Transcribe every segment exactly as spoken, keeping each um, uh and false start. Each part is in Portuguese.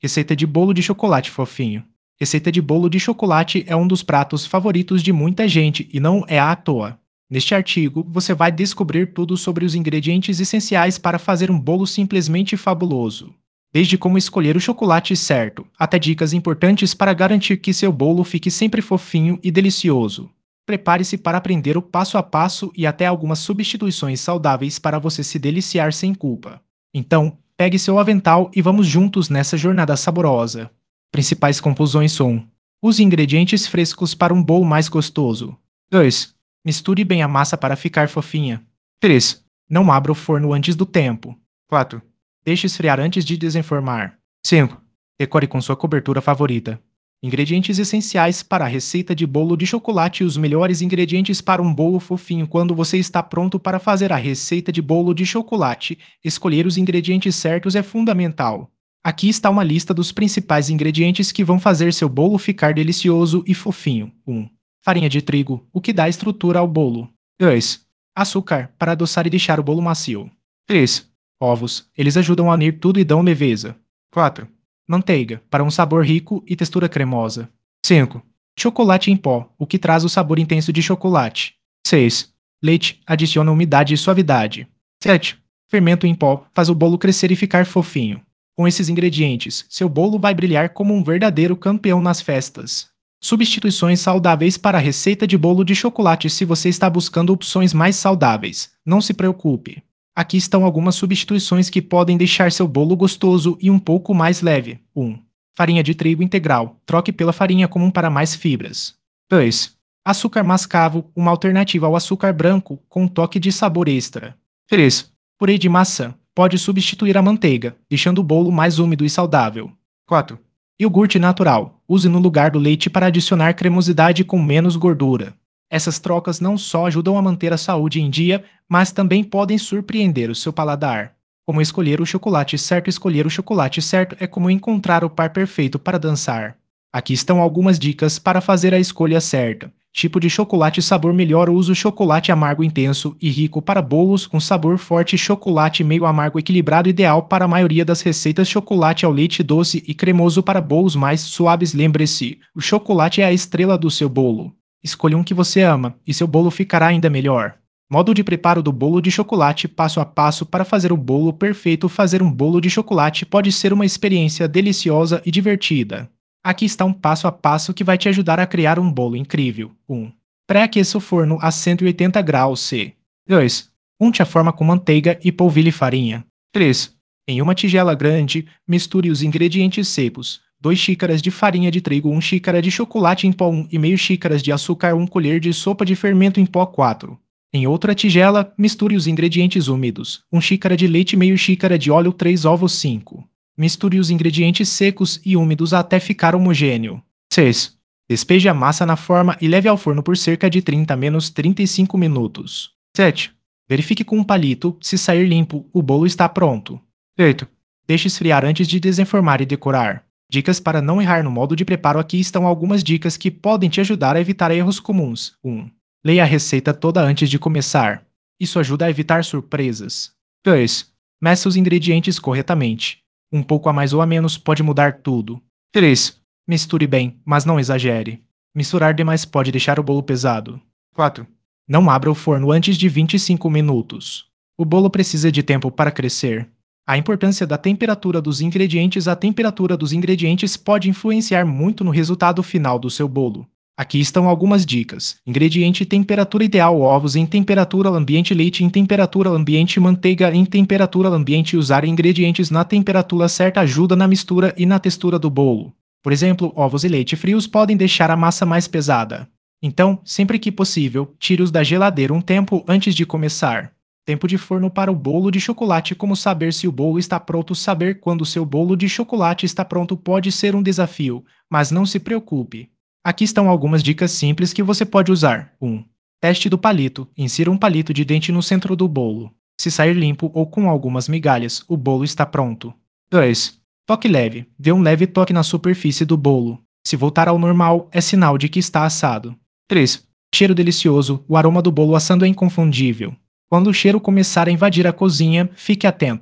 Receita de bolo de chocolate fofinho. Receita de bolo de chocolate é um dos pratos favoritos de muita gente e não é à toa. Neste artigo, você vai descobrir tudo sobre os ingredientes essenciais para fazer um bolo simplesmente fabuloso. Desde como escolher o chocolate certo, até dicas importantes para garantir que seu bolo fique sempre fofinho e delicioso. Prepare-se para aprender o passo a passo e até algumas substituições saudáveis para você se deliciar sem culpa. Então, pegue seu avental e vamos juntos nessa jornada saborosa. Principais composições são: use ingredientes frescos para um bolo mais gostoso. dois. Misture bem a massa para ficar fofinha. três. Não abra o forno antes do tempo. quatro. Deixe esfriar antes de desenformar. cinco. Decore com sua cobertura favorita. Ingredientes essenciais para a receita de bolo de chocolate e os melhores ingredientes para um bolo fofinho. Quando você está pronto para fazer a receita de bolo de chocolate, escolher os ingredientes certos é fundamental. Aqui está uma lista dos principais ingredientes que vão fazer seu bolo ficar delicioso e fofinho. um. Farinha de trigo, o que dá estrutura ao bolo. dois. Açúcar, para adoçar e deixar o bolo macio. três. Ovos, eles ajudam a unir tudo e dão leveza. quatro. Manteiga, para um sabor rico e textura cremosa. cinco. Chocolate em pó, o que traz o sabor intenso de chocolate. seis. Leite, adiciona umidade e suavidade. sete. Fermento em pó, faz o bolo crescer e ficar fofinho. Com esses ingredientes, seu bolo vai brilhar como um verdadeiro campeão nas festas. Substituições saudáveis para a receita de bolo de chocolate. Se você está buscando opções mais saudáveis, não se preocupe. Aqui estão algumas substituições que podem deixar seu bolo gostoso e um pouco mais leve. um. Farinha de trigo integral. Troque pela farinha comum para mais fibras. dois. Açúcar mascavo, uma alternativa ao açúcar branco com um toque de sabor extra. três. Purê de maçã. Pode substituir a manteiga, deixando o bolo mais úmido e saudável. quatro. Iogurte natural. Use no lugar do leite para adicionar cremosidade com menos gordura. Essas trocas não só ajudam a manter a saúde em dia, mas também podem surpreender o seu paladar. Como escolher o chocolate certo? Escolher o chocolate certo é como encontrar o par perfeito para dançar. Aqui estão algumas dicas para fazer a escolha certa. Tipo de chocolate: sabor melhor, uso chocolate amargo intenso e rico para bolos com sabor forte, chocolate meio amargo equilibrado, ideal para a maioria das receitas, chocolate ao leite doce e cremoso para bolos mais suaves. Lembre-se, o chocolate é a estrela do seu bolo. Escolha um que você ama, e seu bolo ficará ainda melhor. Modo de preparo do bolo de chocolate: passo a passo para fazer o bolo perfeito. Fazer um bolo de chocolate pode ser uma experiência deliciosa e divertida. Aqui está um passo a passo que vai te ajudar a criar um bolo incrível. um. Pré-aqueça o forno a cento e oitenta graus C. dois. Unte a forma com manteiga e polvilhe farinha. três. Em uma tigela grande, misture os ingredientes secos. duas xícaras de farinha de trigo, uma xícara de chocolate em pó, uma e meia xícaras de açúcar, uma colher de sopa de fermento em pó. quatro. Em outra tigela, misture os ingredientes úmidos. uma xícara de leite, meia xícara de óleo, três ovos. cinco. Misture os ingredientes secos e úmidos até ficar homogêneo. seis. Despeje a massa na forma e leve ao forno por cerca de trinta a trinta e cinco minutos. sete. Verifique com um palito, se sair limpo, o bolo está pronto. oito. Deixe esfriar antes de desenformar e decorar. Dicas para não errar no modo de preparo: aqui estão algumas dicas que podem te ajudar a evitar erros comuns. um. Leia a receita toda antes de começar. Isso ajuda a evitar surpresas. dois. Meça os ingredientes corretamente. Um pouco a mais ou a menos pode mudar tudo. três. Misture bem, mas não exagere. Misturar demais pode deixar o bolo pesado. quatro. Não abra o forno antes de vinte e cinco minutos. O bolo precisa de tempo para crescer. A importância da temperatura dos ingredientes: a temperatura dos ingredientes pode influenciar muito no resultado final do seu bolo. Aqui estão algumas dicas. Ingrediente: temperatura ideal, ovos em temperatura ambiente, leite em temperatura ambiente, manteiga em temperatura ambiente. Usar ingredientes na temperatura certa ajuda na mistura e na textura do bolo. Por exemplo, ovos e leite frios podem deixar a massa mais pesada. Então, sempre que possível, tire-os da geladeira um tempo antes de começar. Tempo de forno para o bolo de chocolate: como saber se o bolo está pronto? Saber quando o seu bolo de chocolate está pronto pode ser um desafio, mas não se preocupe. Aqui estão algumas dicas simples que você pode usar. um. Teste do palito. Insira um palito de dente no centro do bolo. Se sair limpo ou com algumas migalhas, o bolo está pronto. dois. Toque leve. Dê um leve toque na superfície do bolo. Se voltar ao normal, é sinal de que está assado. três. Cheiro delicioso. O aroma do bolo assando é inconfundível. Quando o cheiro começar a invadir a cozinha, fique atento.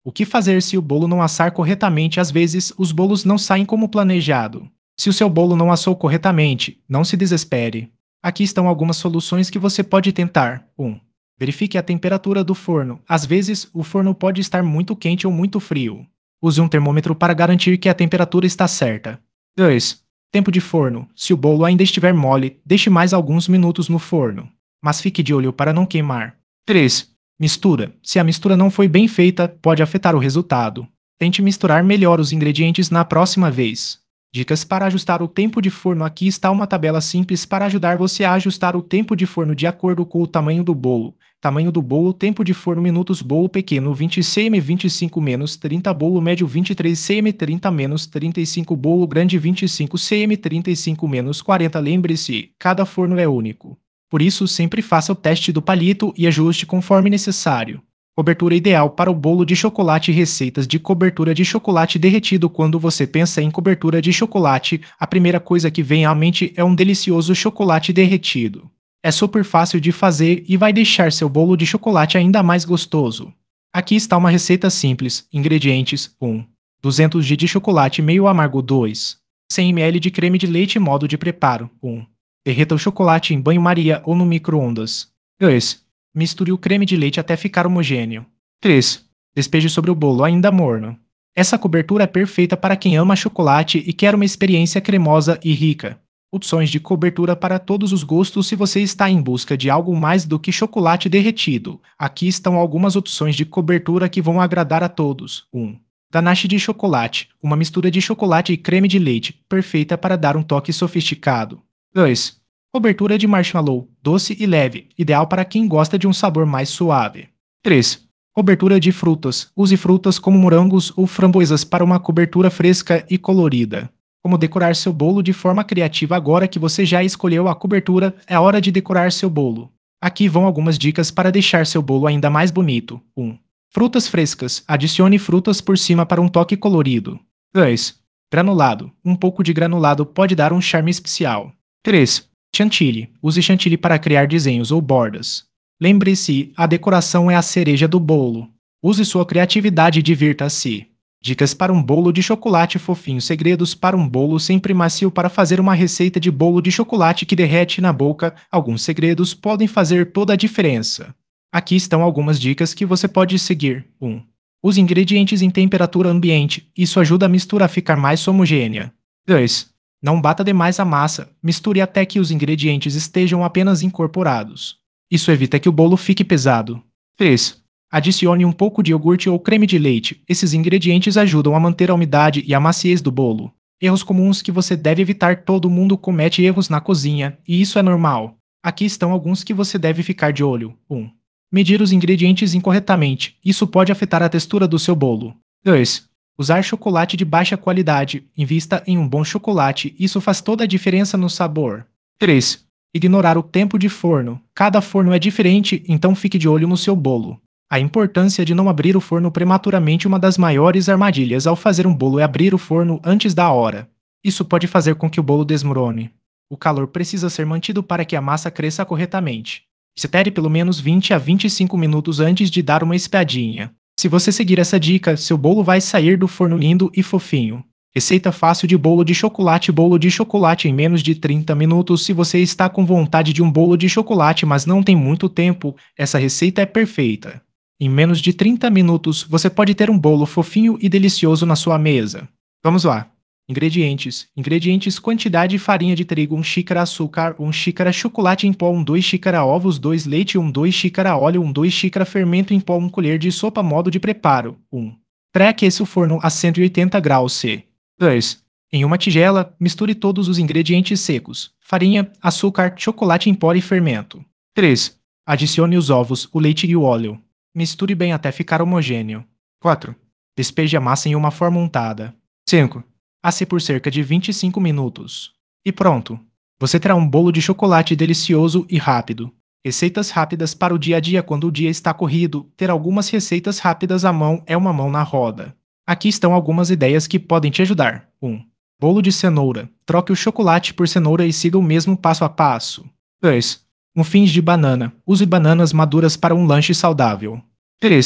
O que fazer se o bolo não assar corretamente? Às vezes, os bolos não saem como planejado. Se o seu bolo não assou corretamente, não se desespere. Aqui estão algumas soluções que você pode tentar. um. Verifique a temperatura do forno. Às vezes, o forno pode estar muito quente ou muito frio. Use um termômetro para garantir que a temperatura está certa. dois. Tempo de forno. Se o bolo ainda estiver mole, deixe mais alguns minutos no forno, mas fique de olho para não queimar. três. Mistura. Se a mistura não foi bem feita, pode afetar o resultado. Tente misturar melhor os ingredientes na próxima vez. Dicas para ajustar o tempo de forno. Aqui está uma tabela simples para ajudar você a ajustar o tempo de forno de acordo com o tamanho do bolo. Tamanho do bolo, tempo de forno minutos, bolo pequeno vinte centímetros vinte e cinco menos trinta, bolo médio vinte e três centímetros trinta menos trinta e cinco, bolo grande vinte e cinco centímetros trinta e cinco menos quarenta. Lembre-se, cada forno é único. Por isso, sempre faça o teste do palito e ajuste conforme necessário. Cobertura ideal para o bolo de chocolate. Receitas de cobertura de chocolate derretido. Quando você pensa em cobertura de chocolate, a primeira coisa que vem à mente é um delicioso chocolate derretido. É super fácil de fazer e vai deixar seu bolo de chocolate ainda mais gostoso. Aqui está uma receita simples. Ingredientes: um. duzentos mililitros de chocolate meio amargo. dois. cem mililitros de creme de leite. Modo de preparo: um. Derreta o chocolate em banho-maria ou no micro-ondas. dois. Misture o creme de leite até ficar homogêneo. três. Despeje sobre o bolo ainda morno. Essa cobertura é perfeita para quem ama chocolate e quer uma experiência cremosa e rica. Opções de cobertura para todos os gostos. Se você está em busca de algo mais do que chocolate derretido, aqui estão algumas opções de cobertura que vão agradar a todos. um. Ganache de chocolate, uma mistura de chocolate e creme de leite, perfeita para dar um toque sofisticado. dois. Cobertura de marshmallow, doce e leve, ideal para quem gosta de um sabor mais suave. três. Cobertura de frutas, use frutas como morangos ou framboesas para uma cobertura fresca e colorida. Como decorar seu bolo de forma criativa. Agora que você já escolheu a cobertura, é hora de decorar seu bolo. Aqui vão algumas dicas para deixar seu bolo ainda mais bonito. um. Frutas frescas, adicione frutas por cima para um toque colorido. dois. Granulado, um pouco de granulado pode dar um charme especial. três. Chantilly, use chantilly para criar desenhos ou bordas. Lembre-se, a decoração é a cereja do bolo. Use sua criatividade e divirta-se. Dicas para um bolo de chocolate fofinho. Segredos para um bolo sempre macio. Para fazer uma receita de bolo de chocolate que derrete na boca, alguns segredos podem fazer toda a diferença. Aqui estão algumas dicas que você pode seguir. um. Use ingredientes em temperatura ambiente. Isso ajuda a mistura a ficar mais homogênea. dois. Não bata demais a massa. Misture até que os ingredientes estejam apenas incorporados. Isso evita que o bolo fique pesado. três. Adicione um pouco de iogurte ou creme de leite. Esses ingredientes ajudam a manter a umidade e a maciez do bolo. Erros comuns que você deve evitar. Todo mundo comete erros na cozinha, e isso é normal. Aqui estão alguns que você deve ficar de olho. um. Medir os ingredientes incorretamente. Isso pode afetar a textura do seu bolo. dois. Usar chocolate de baixa qualidade. Invista em um bom chocolate. Isso faz toda a diferença no sabor. três. Ignorar o tempo de forno. Cada forno é diferente, então fique de olho no seu bolo. A importância de não abrir o forno prematuramente. Uma das maiores armadilhas ao fazer um bolo é abrir o forno antes da hora. Isso pode fazer com que o bolo desmorone. O calor precisa ser mantido para que a massa cresça corretamente. Espere pelo menos vinte a vinte e cinco minutos antes de dar uma espiadinha. Se você seguir essa dica, seu bolo vai sair do forno lindo e fofinho. Receita fácil de bolo de chocolate. Bolo de chocolate em menos de trinta minutos. Se você está com vontade de um bolo de chocolate, mas não tem muito tempo, essa receita é perfeita. Em menos de trinta minutos, você pode ter um bolo fofinho e delicioso na sua mesa. Vamos lá. Ingredientes. Ingredientes: quantidade: farinha de trigo uma xícara, açúcar uma xícara, chocolate em pó uma duas xícara, ovos dois, leite uma duas xícara, óleo uma duas xícara, fermento em pó uma colher de sopa. Modo de preparo: um. Pré-aqueça o forno a cento e oitenta graus C. dois. Em uma tigela, misture todos os ingredientes secos: farinha, açúcar, chocolate em pó e fermento. três. Adicione os ovos, o leite e o óleo. Misture bem até ficar homogêneo. quatro. Despeje a massa em uma forma untada. cinco. Asse por cerca de vinte e cinco minutos. E pronto! Você terá um bolo de chocolate delicioso e rápido. Receitas rápidas para o dia a dia. Quando o dia está corrido, ter algumas receitas rápidas à mão é uma mão na roda. Aqui estão algumas ideias que podem te ajudar. um. Bolo de cenoura. Troque o chocolate por cenoura e siga o mesmo passo a passo. dois. Muffins de banana. Use bananas maduras para um lanche saudável. três.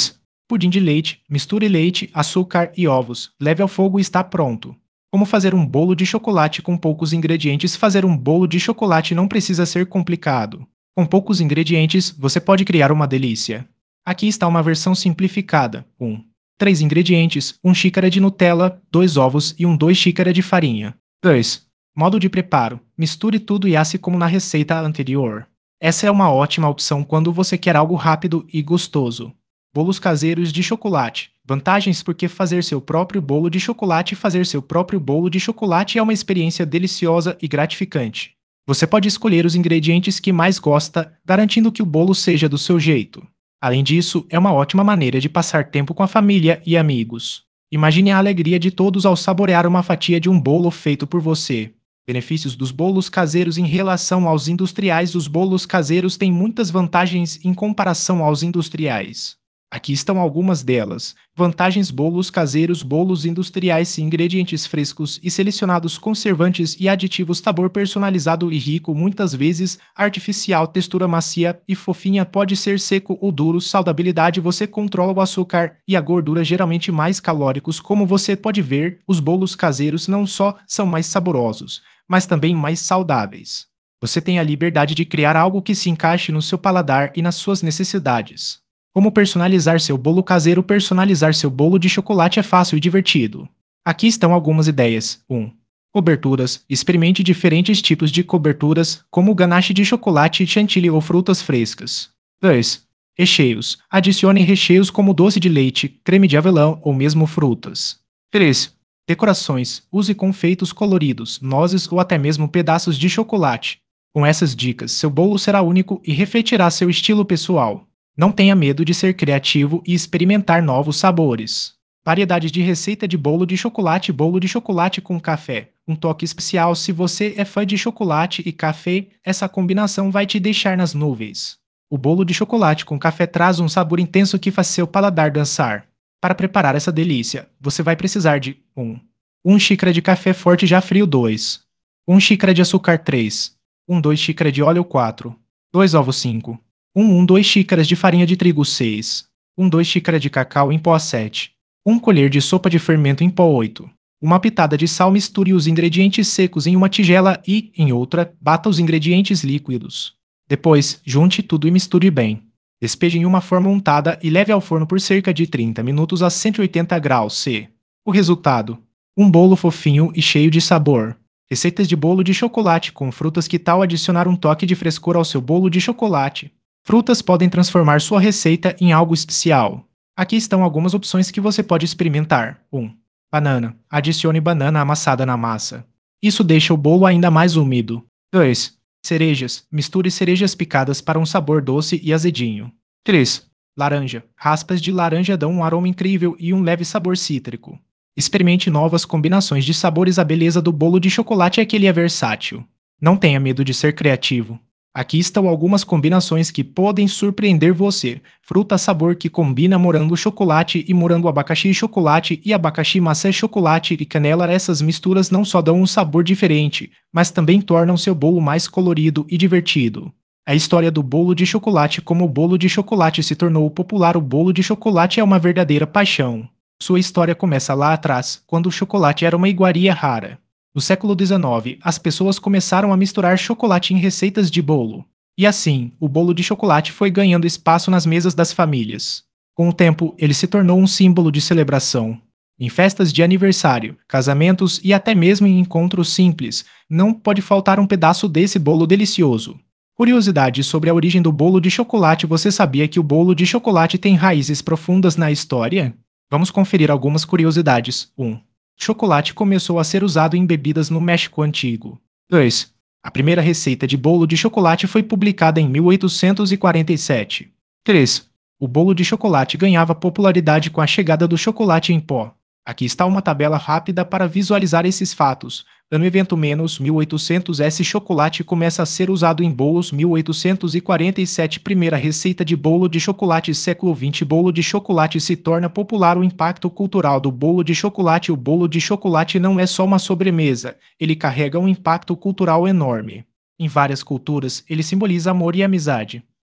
Pudim de leite, misture leite, açúcar e ovos. Leve ao fogo e está pronto. Como fazer um bolo de chocolate com poucos ingredientes? Fazer um bolo de chocolate não precisa ser complicado. Com poucos ingredientes, você pode criar uma delícia. Aqui está uma versão simplificada. um. três ingredientes, uma xícara de Nutella, dois ovos e um dois xícaras de farinha. dois. Modo de preparo. Misture tudo e asse como na receita anterior. Essa é uma ótima opção quando você quer algo rápido e gostoso. Bolos caseiros de chocolate. Vantagens: porque fazer seu próprio bolo de chocolate fazer seu próprio bolo de chocolate é uma experiência deliciosa e gratificante. Você pode escolher os ingredientes que mais gosta, garantindo que o bolo seja do seu jeito. Além disso, é uma ótima maneira de passar tempo com a família e amigos. Imagine a alegria de todos ao saborear uma fatia de um bolo feito por você. Benefícios dos bolos caseiros em relação aos industriais. Os bolos caseiros têm muitas vantagens em comparação aos industriais. Aqui estão algumas delas. Vantagens: bolos caseiros, bolos industriais, ingredientes frescos e selecionados, conservantes e aditivos, sabor personalizado e rico, muitas vezes artificial, textura macia e fofinha, pode ser seco ou duro, saudabilidade: você controla o açúcar e a gordura, geralmente mais calóricos. Como você pode ver, os bolos caseiros não só são mais saborosos, mas também mais saudáveis. Você tem a liberdade de criar algo que se encaixe no seu paladar e nas suas necessidades. Como personalizar seu bolo caseiro? Personalizar seu bolo de chocolate é fácil e divertido. Aqui estão algumas ideias. um. Coberturas. Experimente diferentes tipos de coberturas, como ganache de chocolate, chantilly ou frutas frescas. dois. Recheios. Adicione recheios como doce de leite, creme de avelã ou mesmo frutas. três. Decorações. Use confeitos coloridos, nozes ou até mesmo pedaços de chocolate. Com essas dicas, seu bolo será único e refletirá seu estilo pessoal. Não tenha medo de ser criativo e experimentar novos sabores. Variedades de receita de bolo de chocolate. Bolo de chocolate com café. Um toque especial: se você é fã de chocolate e café, essa combinação vai te deixar nas nuvens. O bolo de chocolate com café traz um sabor intenso que faz seu paladar dançar. Para preparar essa delícia, você vai precisar de um. uma xícara de café forte já frio. dois. uma xícara de açúcar. três. um dois xícara de óleo. quatro. dois ovos. cinco. um um dois xícaras de farinha de trigo. seis. um dois xícara de cacau em pó. sete. uma colher de sopa de fermento em pó. oito. Uma pitada de sal. Misture os ingredientes secos em uma tigela e, em outra, bata os ingredientes líquidos. Depois, junte tudo e misture bem. Despeje em uma forma untada e leve ao forno por cerca de trinta minutos a cento e oitenta graus C. O resultado: um bolo fofinho e cheio de sabor. Receitas de bolo de chocolate com frutas. Que tal adicionar um toque de frescor ao seu bolo de chocolate? Frutas podem transformar sua receita em algo especial. Aqui estão algumas opções que você pode experimentar. um. Banana. Adicione banana amassada na massa. Isso deixa o bolo ainda mais úmido. dois. Cerejas. Misture cerejas picadas para um sabor doce e azedinho. três. Laranja. Raspas de laranja dão um aroma incrível e um leve sabor cítrico. Experimente novas combinações de sabores. A beleza do bolo de chocolate é que ele é versátil. Não tenha medo de ser criativo. Aqui estão algumas combinações que podem surpreender você. Fruta sabor, que combina morango chocolate e morango abacaxi chocolate e abacaxi maçã chocolate e canela. Essas misturas não só dão um sabor diferente, mas também tornam seu bolo mais colorido e divertido. A história do bolo de chocolate. Como o bolo de chocolate se tornou popular. O bolo de chocolate é uma verdadeira paixão. Sua história começa lá atrás, quando o chocolate era uma iguaria rara. No século dezenove, as pessoas começaram a misturar chocolate em receitas de bolo. E assim, o bolo de chocolate foi ganhando espaço nas mesas das famílias. Com o tempo, ele se tornou um símbolo de celebração. Em festas de aniversário, casamentos e até mesmo em encontros simples, não pode faltar um pedaço desse bolo delicioso. Curiosidade sobre a origem do bolo de chocolate. Você sabia que o bolo de chocolate tem raízes profundas na história? Vamos conferir algumas curiosidades. um. Chocolate começou a ser usado em bebidas no México Antigo. dois. A primeira receita de bolo de chocolate foi publicada em mil oitocentos e quarenta e sete. três. O bolo de chocolate ganhava popularidade com a chegada do chocolate em pó. Aqui está uma tabela rápida para visualizar esses fatos. Ano evento menos mil e oitocentos. Esse chocolate começa a ser usado em bolos. mil oitocentos e quarenta e sete. Primeira receita de bolo de chocolate. Século vinte. Bolo de chocolate se torna popular. O impacto cultural do bolo de chocolate. O bolo de chocolate não é só uma sobremesa, ele carrega um impacto cultural enorme. Em várias culturas, ele simboliza amor e amizade.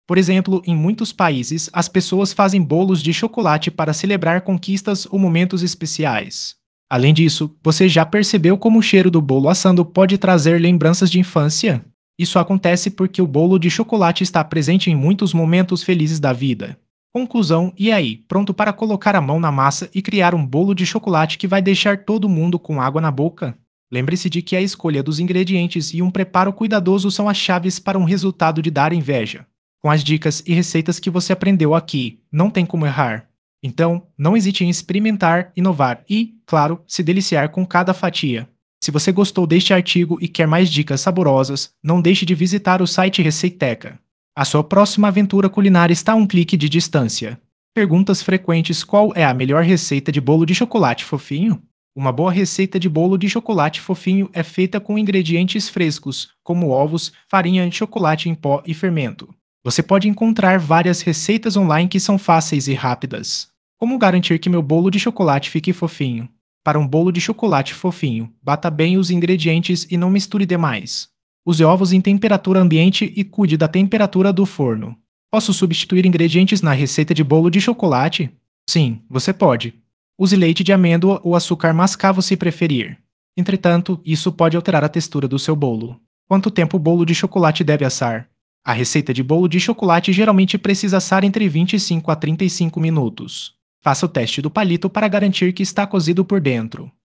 Por exemplo, em muitos países, as pessoas fazem bolos de chocolate para celebrar conquistas ou momentos especiais. Além disso, você já percebeu como o cheiro do bolo assando pode trazer lembranças de infância? Isso acontece porque o bolo de chocolate está presente em muitos momentos felizes da vida. Conclusão: e aí, pronto para colocar a mão na massa e criar um bolo de chocolate que vai deixar todo mundo com água na boca? Lembre-se de que a escolha dos ingredientes e um preparo cuidadoso são as chaves para um resultado de dar inveja. Com as dicas e receitas que você aprendeu aqui, não tem como errar. Então, não hesite em experimentar, inovar e, claro, se deliciar com cada fatia. Se você gostou deste artigo e quer mais dicas saborosas, não deixe de visitar o site Receiteca. A sua próxima aventura culinária está a um clique de distância. Perguntas frequentes: qual é a melhor receita de bolo de chocolate fofinho? Uma boa receita de bolo de chocolate fofinho é feita com ingredientes frescos, como ovos, farinha, chocolate em pó e fermento. Você pode encontrar várias receitas online que são fáceis e rápidas. Como garantir que meu bolo de chocolate fique fofinho? Para um bolo de chocolate fofinho, bata bem os ingredientes e não misture demais. Use ovos em temperatura ambiente e cuide da temperatura do forno. Posso substituir ingredientes na receita de bolo de chocolate? Sim, você pode. Use leite de amêndoa ou açúcar mascavo se preferir. Entretanto, isso pode alterar a textura do seu bolo. Quanto tempo o bolo de chocolate deve assar? A receita de bolo de chocolate geralmente precisa assar entre vinte e cinco a trinta e cinco minutos. Faça o teste do palito para garantir que está cozido por dentro.